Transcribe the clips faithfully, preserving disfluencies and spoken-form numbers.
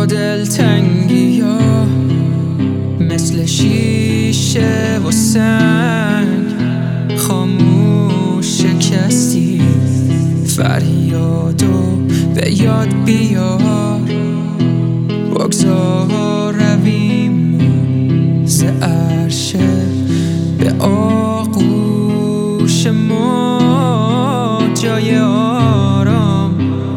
دلتنگی ها مثل شیشه و سنگ خاموش شکستی، فریادو به یاد بیار، بگذار رویم ز عرشه به آغوش ما جای آرام،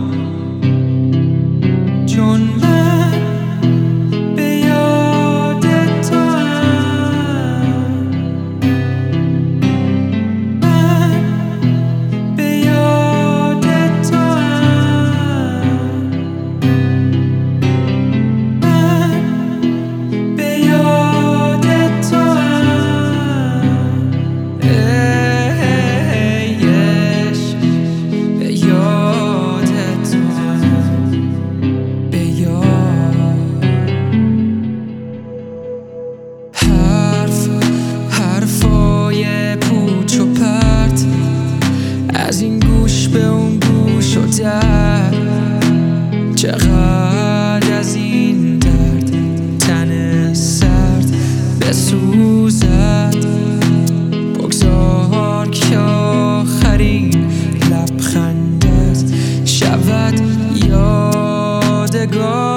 چون من به یاد تو ام، من به یاد تو ام، من به یاد تو ام، ای عشق به یاد تو ام، به یاد. حرف حرفای پوچ و پرت از این گوش به اون گوش و در، چقدر از این درد تن سرد بسوزد، بگذار که آخرین لبخندت شود یادگار.